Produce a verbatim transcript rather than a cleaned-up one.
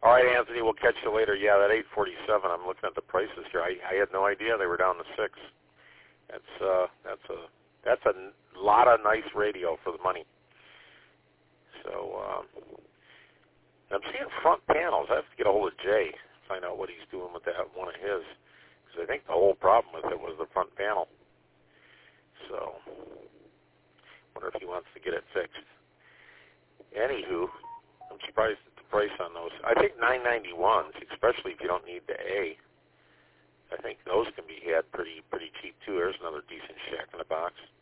All right, Anthony, we'll catch you later. Yeah, that eight forty-seven. I'm looking at the prices here. I, I had no idea they were down to six. That's uh, that's a that's a lot of nice radio for the money. So um, I'm seeing front panels. I have to get a hold of Jay, find out what he's doing with that one of his, because I think the whole problem with it was the front panel. So wonder if he wants to get it fixed. Anywho, I'm surprised at the price on those. I think nine ninety-ones, especially if you don't need the A. I think those can be had pretty pretty cheap too. There's another decent shack in the box.